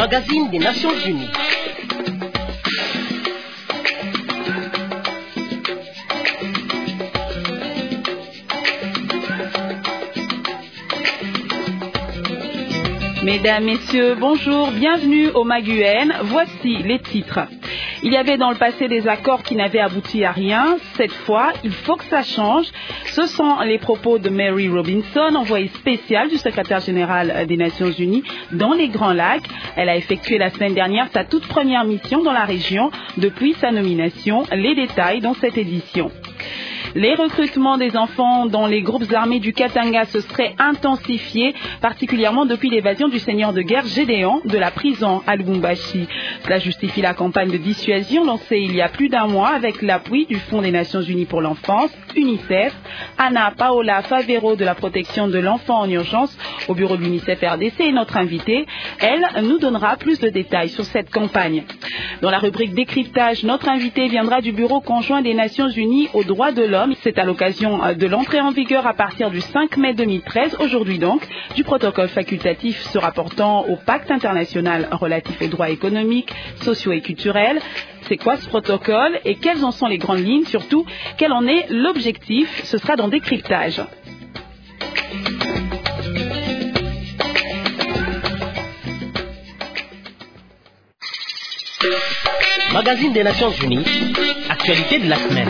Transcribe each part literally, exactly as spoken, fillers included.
magazine des Nations Unies. Mesdames, Messieurs, bonjour, bienvenue au Maguène. Voici les titres. Il y avait dans le passé des accords qui n'avaient abouti à rien. Cette fois, il faut que ça change. Ce sont les propos de Mary Robinson, envoyée spéciale du secrétaire général des Nations Unies dans les Grands Lacs. Elle a effectué la semaine dernière sa toute première mission dans la région depuis sa nomination. Les détails dans cette édition. Les recrutements des enfants dans les groupes armés du Katanga se seraient intensifiés, particulièrement depuis l'évasion du seigneur de guerre Gédéon de la prison à Lubumbashi. Cela justifie la campagne de dissuasion lancée il y a plus d'un mois avec l'appui du Fonds des Nations Unies pour l'enfance, UNICEF. Anna Paola Favero de la protection de l'enfant en urgence au bureau de l'UNICEF R D C est notre invitée. Elle nous donnera plus de détails sur cette campagne. Dans la rubrique décryptage, notre invitée viendra du bureau conjoint des Nations Unies aux droits de l'homme. C'est à l'occasion de l'entrée en vigueur à partir du cinq mai deux mille treize, aujourd'hui donc, du protocole facultatif se rapportant au pacte international relatif aux droits économiques, sociaux et culturels. C'est quoi ce protocole et quelles en sont les grandes lignes? Surtout, quel en est l'objectif? Ce sera dans décryptage. Magazine des Nations Unies, actualité de la semaine.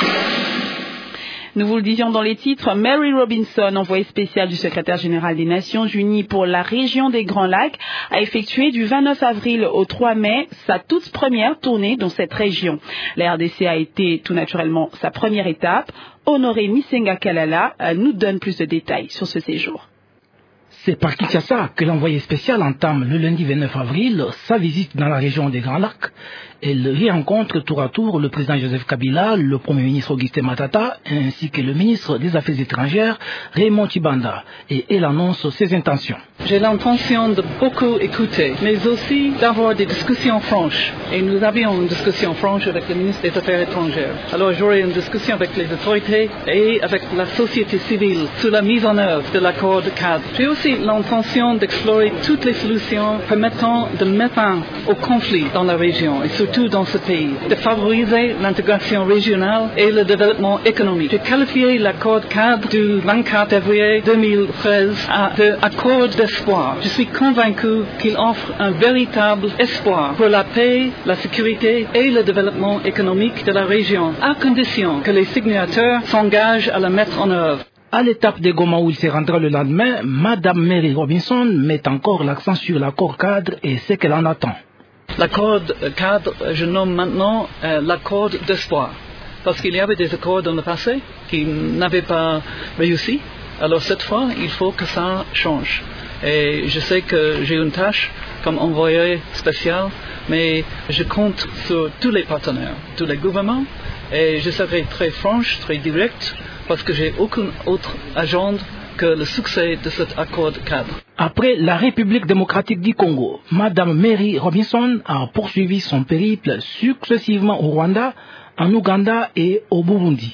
Nous vous le disions dans les titres, Mary Robinson, envoyée spéciale du secrétaire général des Nations Unies pour la région des Grands Lacs, a effectué du vingt-neuf avril au trois mai sa toute première tournée dans cette région. La R D C a été tout naturellement sa première étape. Honoré Misenga Kalala nous donne plus de détails sur ce séjour. C'est par Kinshasa que l'envoyé spécial entame le lundi vingt-neuf avril sa visite dans la région des Grands Lacs. Elle y rencontre tour à tour le président Joseph Kabila, le premier ministre Augustin Matata, ainsi que le ministre des Affaires étrangères, Raymond Tshibanda, et elle annonce ses intentions. J'ai l'intention de beaucoup écouter, mais aussi d'avoir des discussions franches. Et nous avions une discussion franche avec le ministre des Affaires étrangères. Alors j'aurai une discussion avec les autorités et avec la société civile sur la mise en œuvre de l'accord de cadre. J'ai aussi l'intention d'explorer toutes les solutions permettant de mettre fin au conflit dans la région et surtout dans ce pays, de favoriser l'intégration régionale et le développement économique. J'ai qualifié l'accord cadre du vingt-quatre février deux mille treize d'accord d'espoir. Je suis convaincu qu'il offre un véritable espoir pour la paix, la sécurité et le développement économique de la région, à condition que les signataires s'engagent à le mettre en œuvre. À l'étape de Goma où il se rendra le lendemain, Madame Mary Robinson met encore l'accent sur l'accord cadre et ce qu'elle en attend. L'accord cadre, je nomme maintenant euh, l'accord d'espoir. Parce qu'il y avait des accords dans le passé qui n'avaient pas réussi. Alors cette fois, il faut que ça change. Et je sais que j'ai une tâche comme envoyé spécial, mais je compte sur tous les partenaires, tous les gouvernements. Et je serai très franche, très directe, parce que j'ai aucune autre agenda que le succès de cet accord cadre. Après la République démocratique du Congo, Madame Mary Robinson a poursuivi son périple successivement au Rwanda, en Ouganda et au Burundi.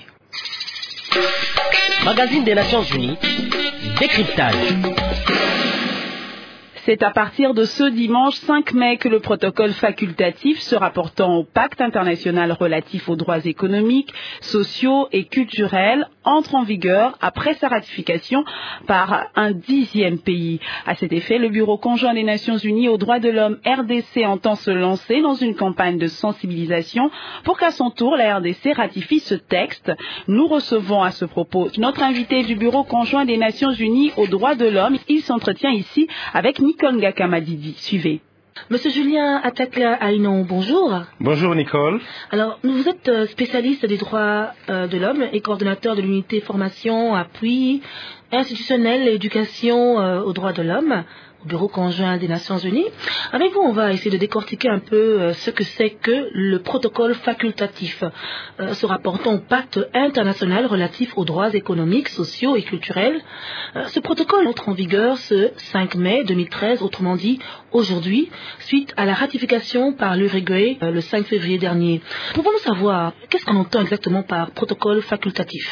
Magazine des Nations Unies, décryptage. C'est à partir de ce dimanche cinq mai que le protocole facultatif se rapportant au pacte international relatif aux droits économiques, sociaux et culturels entre en vigueur après sa ratification par un dixième pays. À cet effet, le Bureau conjoint des Nations Unies aux droits de l'homme R D C entend se lancer dans une campagne de sensibilisation pour qu'à son tour la R D C ratifie ce texte. Nous recevons à ce propos notre invité du Bureau conjoint des Nations Unies aux droits de l'homme. Il s'entretient ici avec Nicole Ngaka-Madidi. Suivez. Monsieur Julien Atakla Aïnon, bonjour. Bonjour Nicole. Alors, vous êtes spécialiste des droits de l'homme et coordonnateur de l'unité formation, appui institutionnel et éducation aux droits de l'homme au Bureau conjoint des Nations Unies. Avec vous, on va essayer de décortiquer un peu ce que c'est que le protocole facultatif se rapportant au pacte international relatif aux droits économiques, sociaux et culturels. Ce protocole entre en vigueur ce cinq mai deux mille treize, autrement dit aujourd'hui, suite à la ratification par l'Uruguay le cinq février dernier. Pouvons-nous savoir qu'est-ce qu'on entend exactement par protocole facultatif ?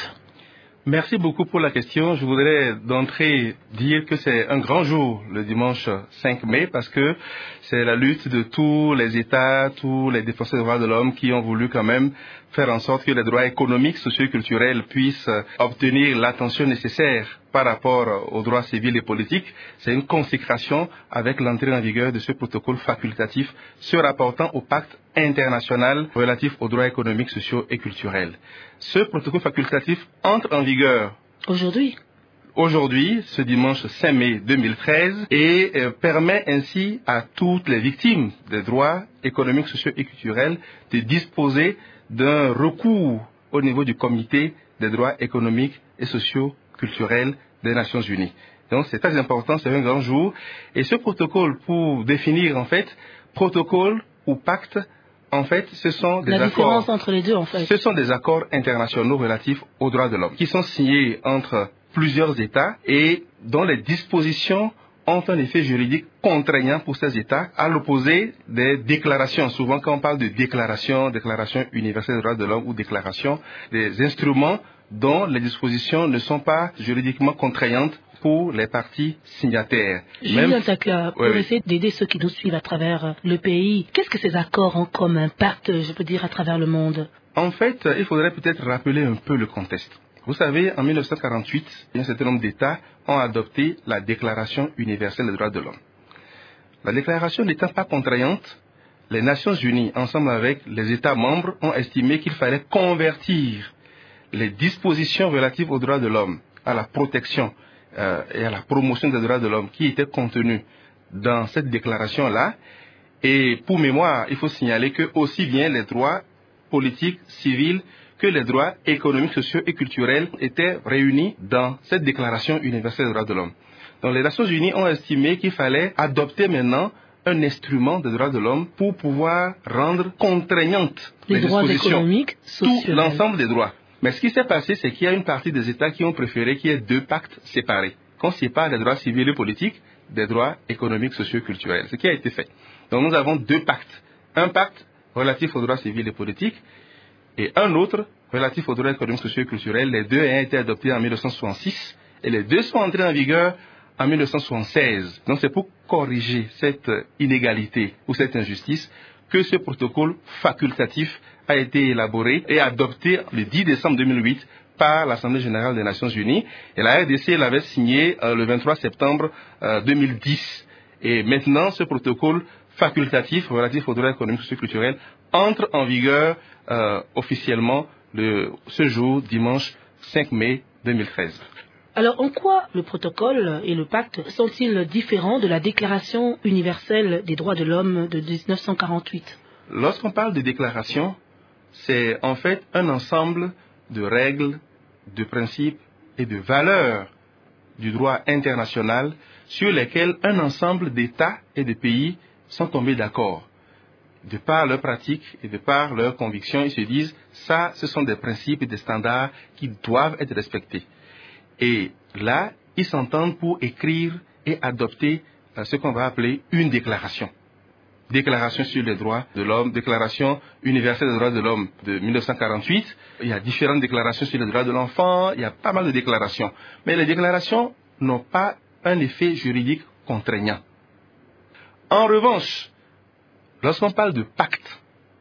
Merci beaucoup pour la question. Je voudrais d'entrée dire que c'est un grand jour le dimanche cinq mai parce que c'est la lutte de tous les États, tous les défenseurs des droits de l'homme qui ont voulu quand même faire en sorte que les droits économiques, sociaux et culturels puissent obtenir l'attention nécessaire par rapport aux droits civils et politiques. C'est une consécration avec l'entrée en vigueur de ce protocole facultatif se rapportant au pacte international relatif aux droits économiques, sociaux et culturels. Ce protocole facultatif entre en vigueur aujourd'hui, aujourd'hui, ce dimanche cinq mai deux mille treize, et euh, permet ainsi à toutes les victimes des droits économiques, sociaux et culturels de disposer d'un recours au niveau du Comité des droits économiques et sociaux culturels des Nations Unies. Donc c'est très important, c'est un grand jour. Et ce protocole, pour définir en fait, protocole ou pacte, en fait, ce sont des la accords. différence entre les deux, en fait. Ce sont des accords internationaux relatifs aux droits de l'homme qui sont signés entre plusieurs États et dont les dispositions ont un effet juridique contraignant pour ces États, à l'opposé des déclarations. Souvent, quand on parle de déclaration, déclaration universelle des droits de l'homme ou déclaration, des instruments dont les dispositions ne sont pas juridiquement contraignantes pour les parties signataires. Julien Takla, pour oui, essayer d'aider ceux qui nous suivent à travers le pays, qu'est-ce que ces accords ont comme impact, je peux dire, à travers le monde? En fait, il faudrait peut-être rappeler un peu le contexte. Vous savez, en mille neuf cent quarante-huit, un certain nombre d'États ont adopté la Déclaration universelle des droits de l'homme. La déclaration n'étant pas contraignante, les Nations Unies, ensemble avec les États membres, ont estimé qu'il fallait convertir les dispositions relatives aux droits de l'homme, à la protection euh, et à la promotion des droits de l'homme qui étaient contenues dans cette déclaration-là. Et pour mémoire, il faut signaler que aussi bien les droits politiques, civils, que les droits économiques, sociaux et culturels étaient réunis dans cette Déclaration universelle des droits de l'homme. Donc les Nations Unies ont estimé qu'il fallait adopter maintenant un instrument des droits de l'homme pour pouvoir rendre contraignantes les, les droits dispositions, économiques, tout sociaux. l'ensemble des droits. Mais ce qui s'est passé, c'est qu'il y a une partie des États qui ont préféré qu'il y ait deux pactes séparés, qu'on sépare les droits civils et politiques des droits économiques, sociaux et culturels. Ce qui a été fait. Donc nous avons deux pactes. Un pacte relatif aux droits civils et politiques et un autre relatif aux droits économiques, sociaux et culturels. Les deux ont été adoptés en mille neuf cent soixante-six et les deux sont entrés en vigueur en mille neuf cent soixante-seize. Donc c'est pour corriger cette inégalité ou cette injustice que ce protocole facultatif a été élaboré et adopté le dix décembre deux mille huit par l'Assemblée générale des Nations Unies. Et la R D C l'avait signé euh, le vingt-trois septembre euh, deux mille dix. Et maintenant, ce protocole facultatif relatif aux droits économiques, sociaux et culturels entre en vigueur euh, officiellement le, ce jour, dimanche cinq mai deux mille treize. Alors, en quoi le protocole et le pacte sont-ils différents de la Déclaration universelle des droits de l'homme de mille neuf cent quarante-huit? Lorsqu'on parle de déclaration, c'est en fait un ensemble de règles, de principes et de valeurs du droit international sur lesquels un ensemble d'États et de pays sont tombés d'accord. De par leurs pratiques et de par leurs convictions, ils se disent, ça, ce sont des principes et des standards qui doivent être respectés. Et là, ils s'entendent pour écrire et adopter ce qu'on va appeler une déclaration. Déclaration sur les droits de l'homme, Déclaration universelle des droits de l'homme de mille neuf cent quarante-huit. Il y a différentes déclarations sur les droits de l'enfant, il y a pas mal de déclarations. Mais les déclarations n'ont pas un effet juridique contraignant. En revanche, lorsqu'on parle de pacte,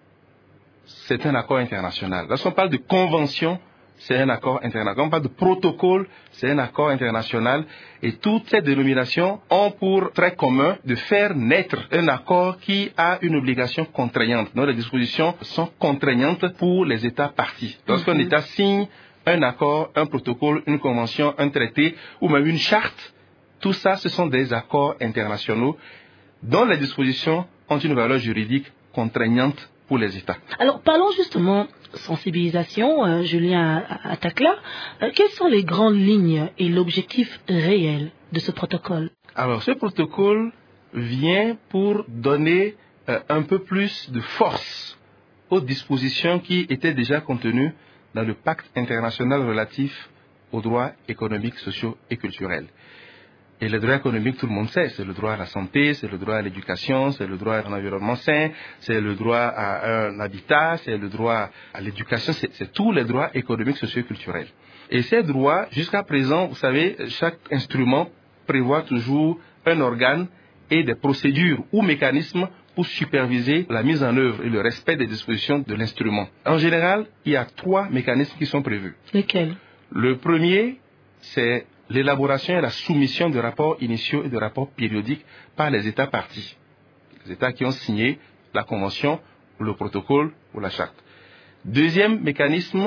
c'est un accord international. Lorsqu'on parle de convention, c'est un accord international. Quand on parle de protocole, c'est un accord international. Et toutes ces dénominations ont pour trait commun de faire naître un accord qui a une obligation contraignante. Donc les dispositions sont contraignantes pour les États parties. Lorsqu'un État signe un accord, un protocole, une convention, un traité ou même une charte, tout ça, ce sont des accords internationaux dont les dispositions ont une valeur juridique contraignante pour les États. Alors, parlons justement sensibilisation, euh, Julien Takla. Euh, quelles sont les grandes lignes et l'objectif réel de ce protocole? Alors, ce protocole vient pour donner euh, un peu plus de force aux dispositions qui étaient déjà contenues dans le pacte international relatif aux droits économiques, sociaux et culturels. Et les droits économiques, tout le monde sait, c'est le droit à la santé, c'est le droit à l'éducation, c'est le droit à un environnement sain, c'est le droit à un habitat, c'est le droit à l'éducation, c'est, c'est tous les droits économiques, sociaux et culturels. Et ces droits, jusqu'à présent, vous savez, chaque instrument prévoit toujours un organe et des procédures ou mécanismes pour superviser la mise en œuvre et le respect des dispositions de l'instrument. En général, il y a trois mécanismes qui sont prévus. Lesquels? Le premier, c'est l'élaboration et la soumission de rapports initiaux et de rapports périodiques par les États parties. Les États qui ont signé la convention, ou le protocole ou la charte. Deuxième mécanisme,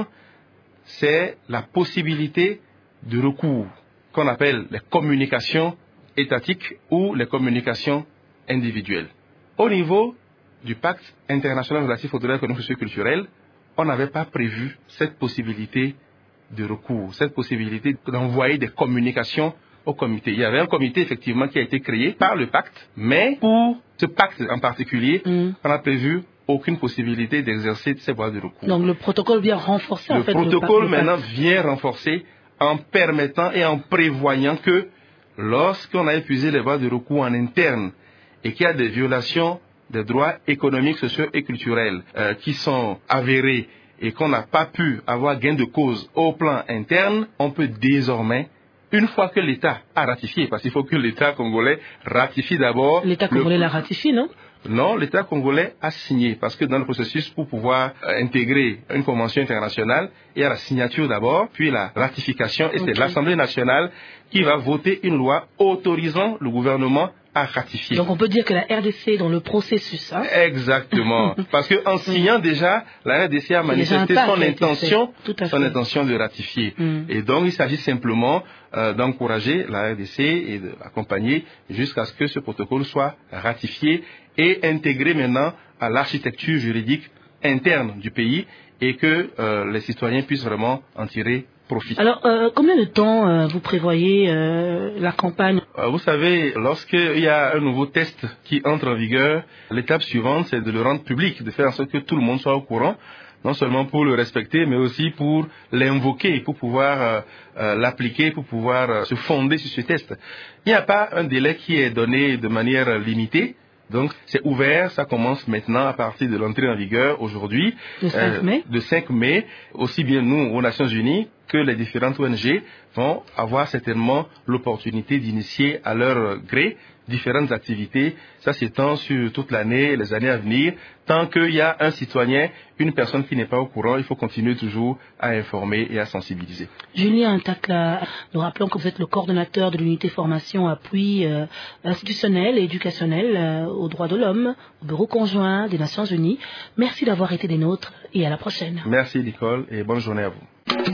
c'est la possibilité de recours, qu'on appelle les communications étatiques ou les communications individuelles. Au niveau du pacte international relatif aux droits économiques et socioculturels, on n'avait pas prévu cette possibilité de recours, cette possibilité d'envoyer des communications au comité. Il y avait un comité effectivement qui a été créé par le pacte, mais pour ce pacte en particulier, mmh. on a prévu aucune possibilité d'exercer ces voies de recours. Donc le protocole vient renforcer le en fait protocole le protocole maintenant vient renforcer en permettant et en prévoyant que lorsqu'on a épuisé les voies de recours en interne et qu'il y a des violations des droits économiques, sociaux et culturels euh, qui sont avérées et qu'on n'a pas pu avoir gain de cause au plan interne, on peut désormais, une fois que l'État a ratifié, parce qu'il faut que l'État congolais ratifie d'abord... L'État congolais le... l'a ratifié, non? Non, l'État congolais a signé, parce que dans le processus, pour pouvoir euh, intégrer une convention internationale, il y a la signature d'abord, puis la ratification, et okay. c'est l'Assemblée nationale qui va voter une loi autorisant le gouvernement à ratifier. Donc on peut dire que la R D C est dans le processus. Hein? Exactement. Parce qu'en signant déjà, la R D C a manifesté son intention, son intention de ratifier. Mm. Et donc il s'agit simplement euh, d'encourager la R D C et de l'accompagner jusqu'à ce que ce protocole soit ratifié et intégré maintenant à l'architecture juridique interne du pays et que euh, les citoyens puissent vraiment en tirer profit. Alors, euh, combien de temps euh, vous prévoyez euh, la campagne? euh, Vous savez, lorsqu'il y a un nouveau test qui entre en vigueur, l'étape suivante, c'est de le rendre public, de faire en sorte que tout le monde soit au courant, non seulement pour le respecter, mais aussi pour l'invoquer, pour pouvoir euh, euh, l'appliquer, pour pouvoir euh, se fonder sur ce test. Il n'y a pas un délai qui est donné de manière limitée. Donc, c'est ouvert, ça commence maintenant à partir de l'entrée en vigueur aujourd'hui. Le cinq mai. Euh, de cinq mai, aussi bien nous, aux Nations Unies, que les différentes O N G vont avoir certainement l'opportunité d'initier à leur gré différentes activités. Ça s'étend sur toute l'année, les années à venir. Tant qu'il y a un citoyen, une personne qui n'est pas au courant, il faut continuer toujours à informer et à sensibiliser. Julien Takla, nous rappelons que vous êtes le coordonnateur de l'unité formation appui euh, institutionnel et éducationnel euh, aux droits de l'homme au Bureau conjoint des Nations Unies. Merci d'avoir été des nôtres et à la prochaine. Merci Nicole et bonne journée à vous.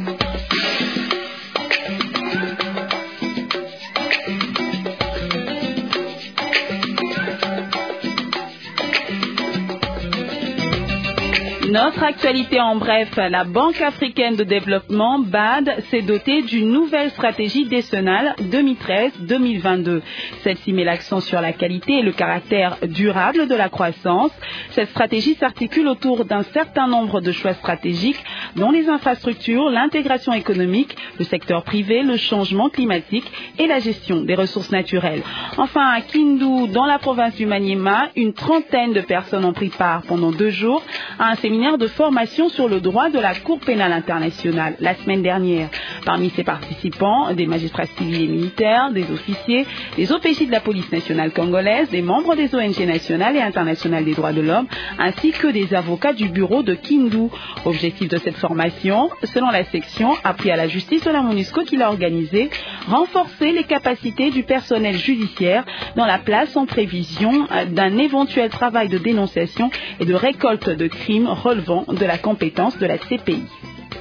Notre actualité en bref, la Banque africaine de développement, B A D, s'est dotée d'une nouvelle stratégie décennale deux mille treize deux mille vingt-deux. Celle-ci met l'accent sur la qualité et le caractère durable de la croissance. Cette stratégie s'articule autour d'un certain nombre de choix stratégiques, dont les infrastructures, l'intégration économique, le secteur privé, le changement climatique et la gestion des ressources naturelles. Enfin, à Kindu, dans la province du Maniema, une trentaine de personnes ont pris part pendant deux jours à un séminaire de formation sur le droit de la Cour pénale internationale la semaine dernière. Parmi ces participants, des magistrats civils et militaires, des officiers, des O P J de la police nationale congolaise, des membres des O N G nationales et internationales des droits de l'homme, ainsi que des avocats du bureau de Kindu. Objectif de cette formation, selon la section appui à la justice de la MONUSCO qui l'a organisée, renforcer les capacités du personnel judiciaire dans la place en prévision d'un éventuel travail de dénonciation et de récolte de crimes relevant de la compétence de la C P I.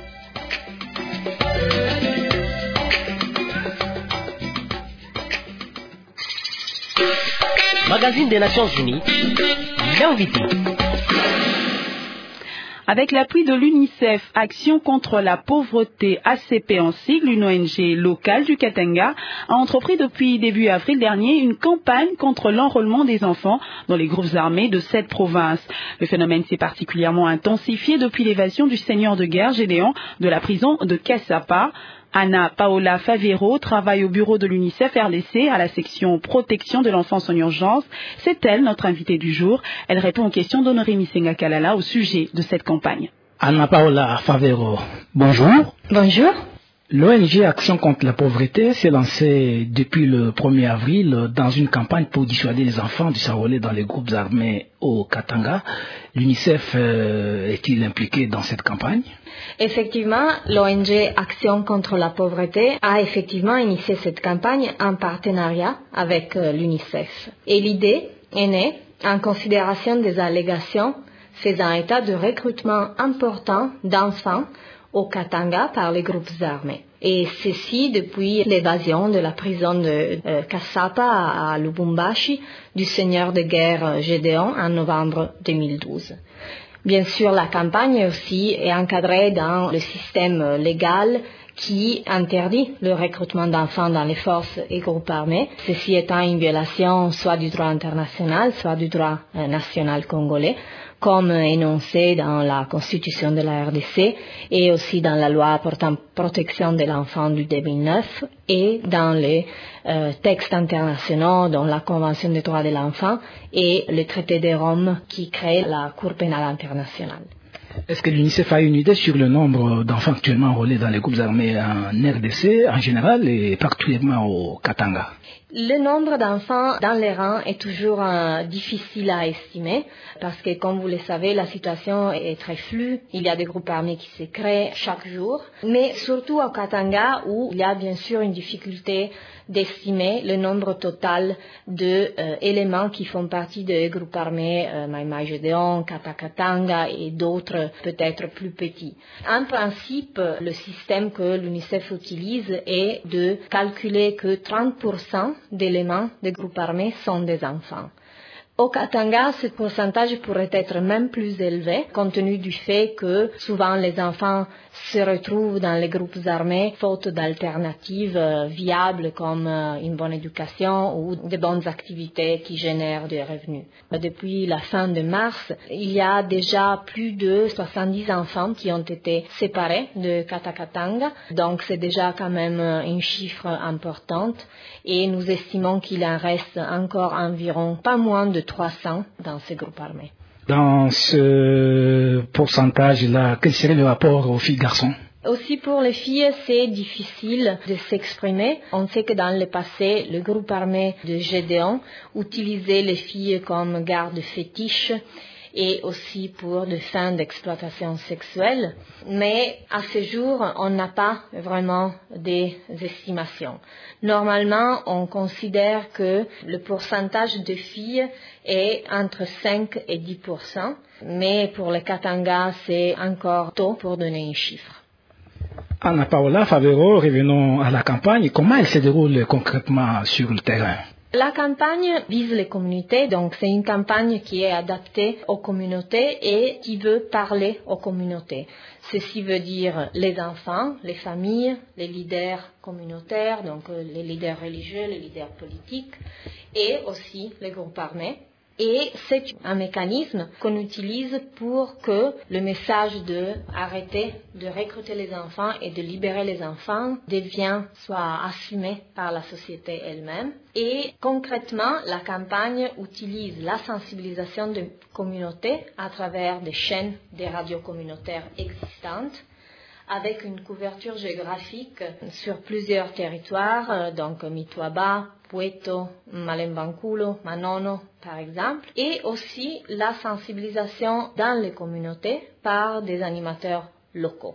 Magazine des Nations Unies, l'invité. Avec l'appui de l'UNICEF, Action contre la pauvreté A C P en sigle, une O N G locale du Katanga, a entrepris depuis début avril dernier une campagne contre l'enrôlement des enfants dans les groupes armés de cette province. Le phénomène s'est particulièrement intensifié depuis l'évasion du seigneur de guerre Gédéon de la prison de Kassapa. Anna Paola Favero travaille au bureau de l'UNICEF R D C à la section protection de l'enfance en urgence. C'est elle, notre invitée du jour. Elle répond aux questions d'Honoré Misenga Kalala au sujet de cette campagne. Anna Paola Favero, bonjour. Bonjour. L'O N G Action contre la pauvreté s'est lancée depuis le premier avril dans une campagne pour dissuader les enfants de s'enrôler dans les groupes armés au Katanga. L'UNICEF euh, est-il impliqué dans cette campagne? Effectivement, l'O N G Action contre la pauvreté a effectivement initié cette campagne en partenariat avec euh, l'UNICEF. Et l'idée est née en considération des allégations faisant état de recrutement important d'enfants au Katanga par les groupes armés. Et ceci depuis l'évasion de la prison de euh, Kasapa à, à Lubumbashi du seigneur de guerre Gédéon en novembre deux mille douze. Bien sûr, la campagne aussi est encadrée dans le système légal qui interdit le recrutement d'enfants dans les forces et groupes armés, ceci étant une violation soit du droit international, soit du droit euh, national congolais, comme énoncé dans la Constitution de la R D C et aussi dans la loi portant protection de l'enfant du deux mille neuf et dans les euh, textes internationaux, dont la Convention des droits de l'enfant et le traité de Rome qui crée la Cour pénale internationale. Est-ce que l'UNICEF a une idée sur le nombre d'enfants actuellement enrôlés dans les groupes armés en R D C en général et particulièrement au Katanga? Le nombre d'enfants dans les rangs est toujours euh, difficile à estimer parce que, comme vous le savez, la situation est très floue. Il y a des groupes armés qui se créent chaque jour, mais surtout au Katanga où il y a bien sûr une difficulté d'estimer le nombre total d'éléments euh, qui font partie des groupes armés euh, Mai Mai Gédéon, Katakatanga et d'autres peut-être plus petits. En principe, le système que l'UNICEF utilise est de calculer que trente pour cent d'éléments des groupes armés sont des enfants. Au Katanga, ce pourcentage pourrait être même plus élevé, compte tenu du fait que souvent les enfants se retrouvent dans les groupes armés faute d'alternatives euh, viables comme euh, une bonne éducation ou de bonnes activités qui génèrent des revenus. Depuis la fin de mars, il y a déjà plus de soixante-dix enfants qui ont été séparés de Katakatanga, donc c'est déjà quand même un chiffre important et nous estimons qu'il en reste encore environ pas moins de trois cents dans ces groupes armés. Dans ce pourcentage-là, quel serait le rapport aux filles-garçons? Aussi pour les filles, c'est difficile de s'exprimer. On sait que dans le passé, le groupe armé de Gédéon utilisait les filles comme gardes fétiches et aussi pour des fins d'exploitation sexuelle. Mais à ce jour, on n'a pas vraiment des estimations. Normalement, on considère que le pourcentage de filles est entre cinq et dix pour cent, mais pour le Katanga, c'est encore tôt pour donner un chiffre. Anna Paola Favero, revenons à la campagne. Comment elle se déroule concrètement sur le terrain? La campagne vise les communautés, donc c'est une campagne qui est adaptée aux communautés et qui veut parler aux communautés. Ceci veut dire les enfants, les familles, les leaders communautaires, donc les leaders religieux, les leaders politiques et aussi les groupes armés. Et c'est un mécanisme qu'on utilise pour que le message de arrêter de recruter les enfants et de libérer les enfants devienne soit assumé par la société elle-même. Et concrètement, la campagne utilise la sensibilisation des communautés à travers des chaînes des radios communautaires existantes, avec une couverture géographique sur plusieurs territoires, donc Mituaba, Pueto, Malembankulo, Manono, par exemple, et aussi la sensibilisation dans les communautés par des animateurs locaux.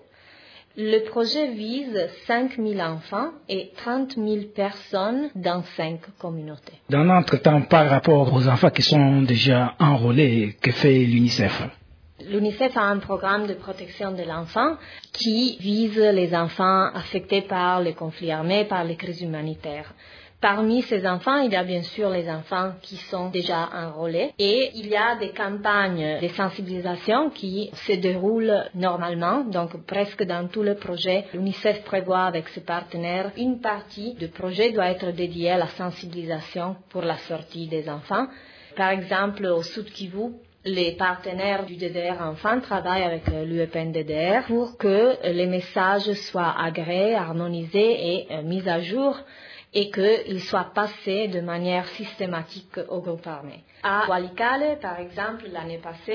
Le projet vise cinq mille enfants et trente mille personnes dans cinq communautés. Dans notre temps, par rapport aux enfants qui sont déjà enrôlés, que fait l'UNICEF? L'UNICEF a un programme de protection de l'enfant qui vise les enfants affectés par les conflits armés, par les crises humanitaires. Parmi ces enfants, il y a bien sûr les enfants qui sont déjà enrôlés et il y a des campagnes de sensibilisation qui se déroulent normalement. Donc presque dans tout le projet, l'UNICEF prévoit avec ses partenaires une partie du projet doit être dédiée à la sensibilisation pour la sortie des enfants. Par exemple, au Sud Kivu, les partenaires du D D R Enfants travaillent avec l'U E P N D D R pour que les messages soient agréés, harmonisés et euh, mis à jour et qu'ils soient passés de manière systématique au groupe armé. À Walikale, par exemple, l'année passée,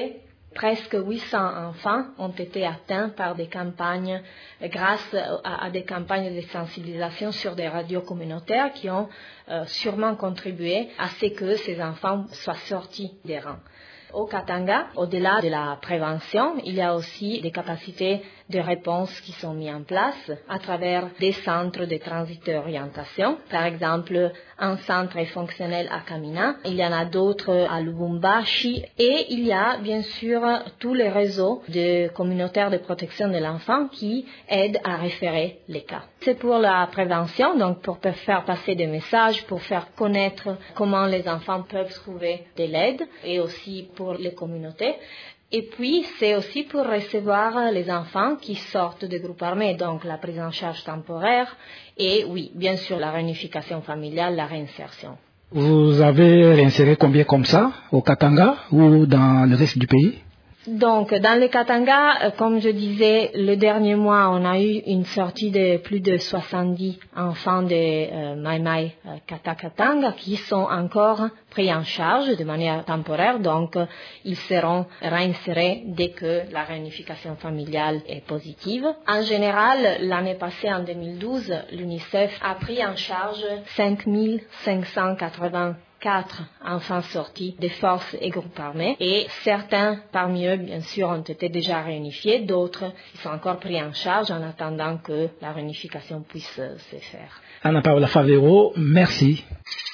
Presque huit cents enfants ont été atteints par des campagnes, grâce à, à des campagnes de sensibilisation sur des radios communautaires qui ont euh, sûrement contribué à ce que ces enfants soient sortis des rangs. Au Katanga, au-delà de la prévention, il y a aussi des capacités de réponse qui sont mises en place à travers des centres de transit et orientation. Par exemple, un centre est fonctionnel à Kamina, il y en a d'autres à Lubumbashi et il y a bien sûr tous les réseaux de communautaires de protection de l'enfant qui aident à référer les cas. C'est pour la prévention, donc pour faire passer des messages, pour faire connaître comment les enfants peuvent trouver de l'aide et aussi pour les communautés. Et puis, c'est aussi pour recevoir les enfants qui sortent des groupes armés, donc la prise en charge temporaire et, oui, bien sûr, la réunification familiale, la réinsertion. Vous avez réinséré combien comme ça, au Katanga ou dans le reste du pays? Donc, dans le Katanga, comme je disais, le dernier mois, on a eu une sortie de plus de soixante-dix enfants de euh, Mai Mai euh, Kata Katanga qui sont encore pris en charge de manière temporaire. Donc, euh, ils seront réinsérés dès que la réunification familiale est positive. En général, l'année passée, en deux mille douze, l'UNICEF a pris en charge cinq mille cinq cent quatre-vingts quatre enfants sortis des forces et groupes armés et certains parmi eux, bien sûr, ont été déjà réunifiés, d'autres ils sont encore pris en charge en attendant que la réunification puisse se faire. Anna Paola Favero, merci.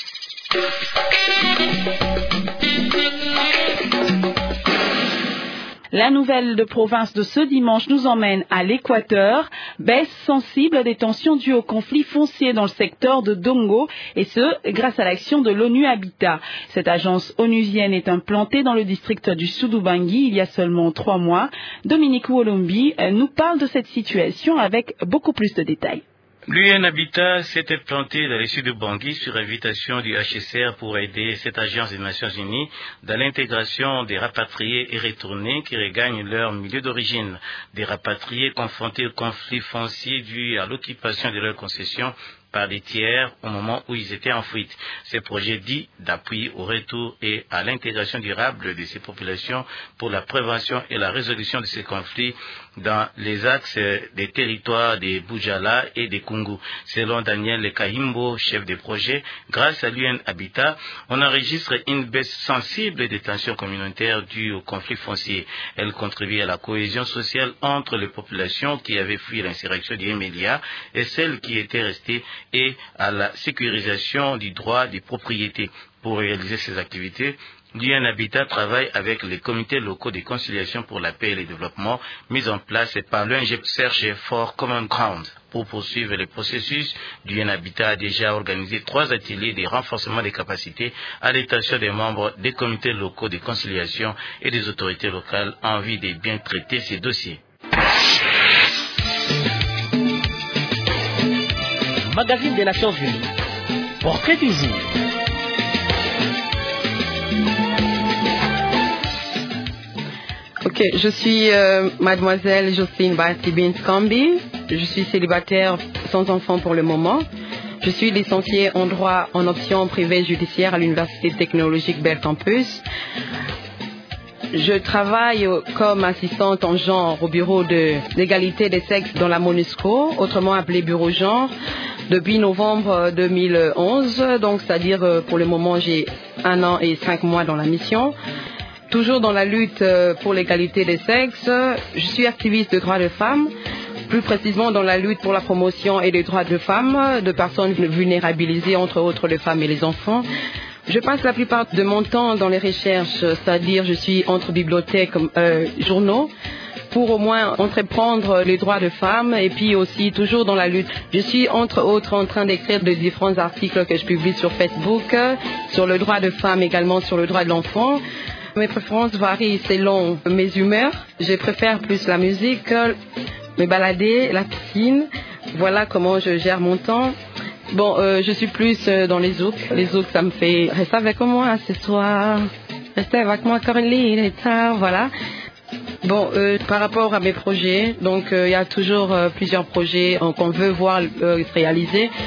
La nouvelle de province de ce dimanche nous emmène à l'Équateur, baisse sensible des tensions dues au conflit foncier dans le secteur de Dongo, et ce, grâce à l'action de l'ONU Habitat. Cette agence onusienne est implantée dans le district du Sud-Ubangi il y a seulement trois mois. Dominique Wolombi nous parle de cette situation avec beaucoup plus de détails. L'U N Habitat s'était planté dans le sud de Bangui sur invitation du H C R pour aider cette agence des Nations Unies dans l'intégration des rapatriés et retournés qui regagnent leur milieu d'origine, des rapatriés confrontés au conflit foncier dû à l'occupation de leurs concessions par des tiers au moment où ils étaient en fuite. Ces projets dits d'appui au retour et à l'intégration durable de ces populations pour la prévention et la résolution de ces conflits dans les axes des territoires des Boujala et des Kungu. Selon Daniel Kahimbo, chef de projet, grâce à l'U N Habitat, on enregistre une baisse sensible des tensions communautaires dues au conflit foncier. Elle contribue à la cohésion sociale entre les populations qui avaient fui l'insurrection du Emelia et celles qui étaient restées et à la sécurisation du droit des propriétés. Pour réaliser ces activités, l'U N Habitat travaille avec les comités locaux de conciliation pour la paix et le développement mis en place par l'O N G Search for Common Ground. Pour poursuivre le processus, l'U N Habitat a déjà organisé trois ateliers de renforcement des capacités à l'intention des membres des comités locaux de conciliation et des autorités locales en vue de bien traiter ces dossiers. Magazine des Nations Unies. Portrait du jour. Ok, je suis euh, mademoiselle Jocelyne Batibin Skambi. Je suis célibataire sans enfant pour le moment. Je suis licenciée en droit en option privée judiciaire à l'Université technologique Belcampus. Je travaille comme assistante en genre au bureau de l'égalité des sexes dans la MONUSCO, autrement appelé bureau genre, depuis novembre deux mille onze. Donc, c'est-à-dire pour le moment, j'ai un an et cinq mois dans la mission. Toujours dans la lutte pour l'égalité des sexes, je suis activiste de droits de femmes, plus précisément dans la lutte pour la promotion et des droits de femmes, de personnes vulnérabilisées, entre autres les femmes et les enfants. Je passe la plupart de mon temps dans les recherches, c'est-à-dire je suis entre bibliothèques, euh, journaux, pour au moins entreprendre les droits de femmes et puis aussi toujours dans la lutte. Je suis entre autres en train d'écrire de différents articles que je publie sur Facebook, sur le droit de femmes, également sur le droit de l'enfant. Mes préférences varient selon mes humeurs. Je préfère plus la musique, me balader, la piscine. Voilà comment je gère mon temps. Bon, euh, je suis plus euh, dans les zouks. Les zouks, ça me fait rester avec moi ce soir. Rester avec moi, Coraline et ça, voilà. Bon, euh, par rapport à mes projets, donc il euh, y a toujours euh, plusieurs projets euh, qu'on veut voir euh, se réaliser.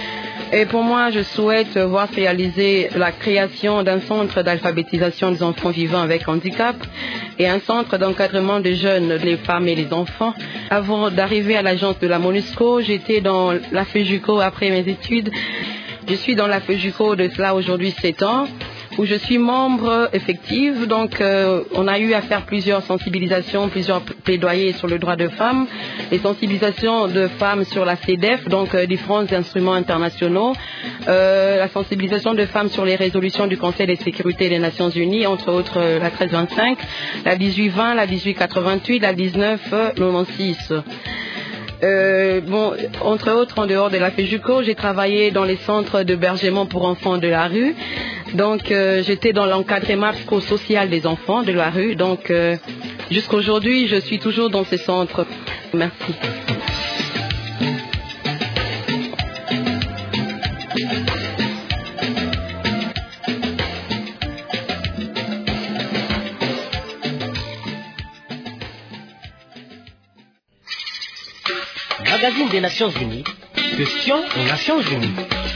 Et pour moi, je souhaite voir réaliser la création d'un centre d'alphabétisation des enfants vivant avec handicap et un centre d'encadrement des jeunes, les femmes et les enfants. Avant d'arriver à l'agence de la MONUSCO, j'étais dans la FEJUCO après mes études. Je suis dans la FEJUCO de cela aujourd'hui sept ans, où je suis membre effective. Donc, euh, on a eu à faire plusieurs sensibilisations, plusieurs plaidoyers sur le droit de femmes, les sensibilisations de femmes sur la CEDEF, donc euh, différents instruments internationaux, euh, la sensibilisation de femmes sur les résolutions du Conseil de sécurité des Nations Unies, entre autres euh, la treize vingt-cinq, la dix-huit vingt, la dix-huit quatre-vingt-huit, la dix-neuf quatre-vingt-seize. Euh, bon, entre autres, en dehors de la FEJUCO, j'ai travaillé dans les centres d'hébergement pour enfants de la rue. Donc, euh, j'étais dans l'encadrement psychosocial des enfants de la rue. Donc, euh, jusqu'à aujourd'hui, je suis toujours dans ces centres. Merci. Magazine des Nations Unies, questions aux Nations Unies.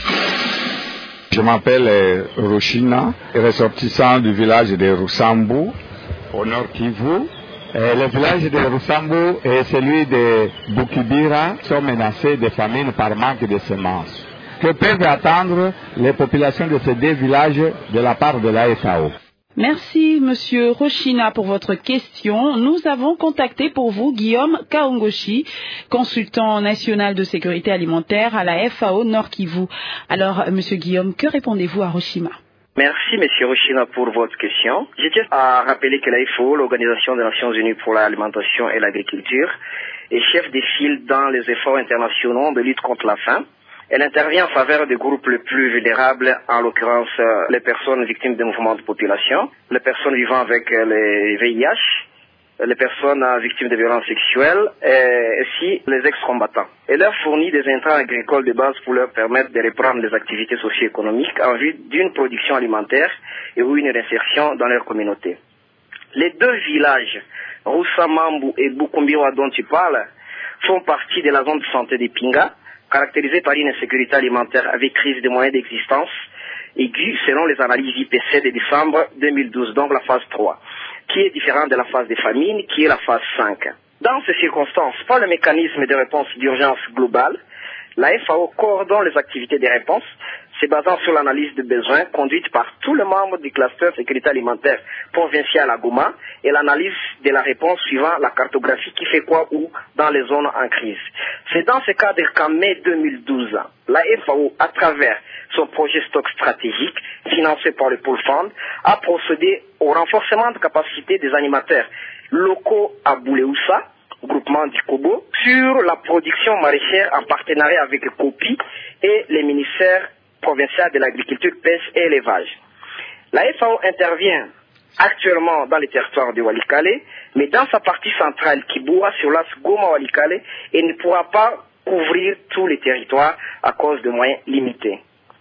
Je m'appelle euh, Roshina, ressortissant du village de Rusambu, au nord Kivu. Euh, le village de Rusambu et celui de Bukibira sont menacés de famine par manque de semences. Que peuvent attendre les populations de ces deux villages de la part de la F A O? Merci, Monsieur Roshina, pour votre question. Nous avons contacté pour vous Guillaume Kaongoshi, consultant national de sécurité alimentaire à la F A O Nord Kivu. Alors, Monsieur Guillaume, que répondez-vous à Roshina? Merci, Monsieur Roshina, pour votre question. Je tiens à rappeler que la F A O, l'Organisation des Nations Unies pour l'alimentation et l'agriculture, est chef de file dans les efforts internationaux de lutte contre la faim. Elle intervient en faveur des groupes les plus vulnérables, en l'occurrence euh, les personnes victimes des mouvements de population, les personnes vivant avec euh, les V I H, les personnes euh, victimes de violences sexuelles et aussi les ex-combattants. Elle leur fournit des intrants agricoles de base pour leur permettre de reprendre les activités socio-économiques en vue d'une production alimentaire et ou une réinsertion dans leur communauté. Les deux villages, Rusamambu et Bukumbira dont tu parles, font partie de la zone de santé des Pinga, caractérisée par une insécurité alimentaire avec crise des moyens d'existence aiguë selon les analyses I P C de décembre deux mille douze, donc la phase trois, qui est différente de la phase des famines, qui est la phase cinq. Dans ces circonstances, par le mécanisme de réponse d'urgence globale, la F A O coordonne les activités de réponse, se basant sur l'analyse de besoins conduite par tous les membres du cluster sécurité alimentaire provincial à Goma et l'analyse de la réponse suivant la cartographie qui fait quoi où dans les zones en crise. C'est dans ce cadre qu'en mai deux mille douze, la F A O, à travers son projet stock stratégique financé par le Pôle Fund, a procédé au renforcement de capacité des animateurs locaux à Bouleusa, groupement du Kobo, sur la production maraîchère en partenariat avec le COPI et les ministères provincial de l'agriculture, pêche et élevage. La F A O intervient actuellement dans les territoires de Walikale, mais dans sa partie centrale, Kiboua, sur l'as Goma-Walikale, elle ne pourra pas couvrir tous les territoires à cause de moyens limités.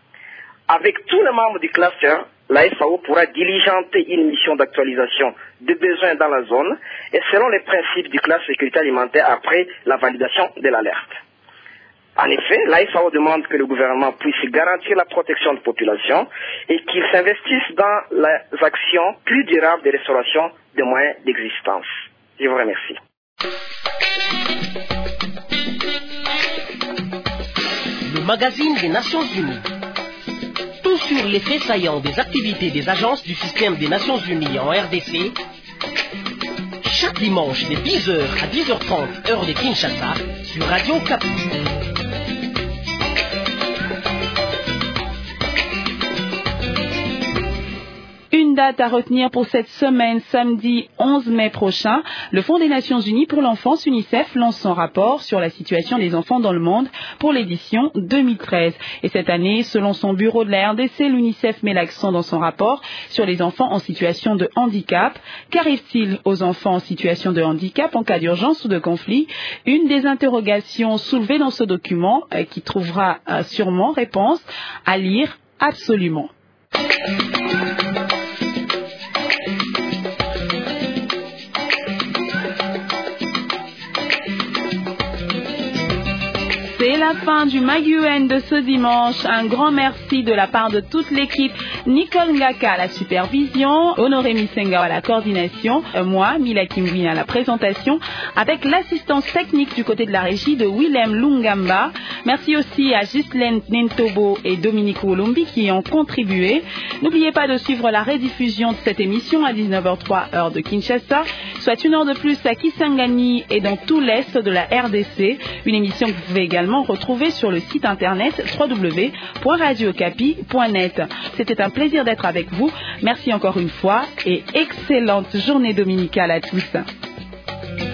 Avec tous les membres du cluster, la F A O pourra diligenter une mission d'actualisation des besoins dans la zone et selon les principes du cluster sécurité alimentaire après la validation de l'alerte. En effet, la F A O demande que le gouvernement puisse garantir la protection de la population et qu'il s'investisse dans les actions plus durables de restauration des moyens d'existence. Je vous remercie. Le magazine des Nations Unies. Tout sur les faits saillants des activités des agences du système des Nations Unies en R D C. Chaque dimanche de dix heures à dix heures trente, heure de Kinshasa, sur Radio Kapi. Une date à retenir pour cette semaine, samedi onze mai prochain, le Fonds des Nations Unies pour l'enfance, UNICEF, lance son rapport sur la situation des enfants dans le monde pour l'édition deux mille treize. Et cette année, selon son bureau de la R D C, l'UNICEF met l'accent dans son rapport sur les enfants en situation de handicap. Qu'arrive-t-il aux enfants en situation de handicap en cas d'urgence ou de conflit? Une des interrogations soulevées dans ce document euh, qui trouvera euh, sûrement réponse à lire absolument. C'est la fin du Maguen de ce dimanche. Un grand merci de la part de toute l'équipe. Nicole Ngaka à la supervision, Honoré Misenga à la coordination, moi, Mila Kimwin à la présentation, avec l'assistance technique du côté de la régie de Willem Lungamba. Merci aussi à Ghislaine Nentobo et Dominique Wolombi qui y ont contribué. N'oubliez pas de suivre la rediffusion de cette émission à dix-neuf heures zéro trois heure de Kinshasa, soit une heure de plus à Kisangani et dans tout l'est de la R D C. Une émission que vous pouvez également retrouver sur le site internet w w w point radio okapi point net. C'était un plaisir d'être avec vous. Merci encore une fois et excellente journée dominicale à tous.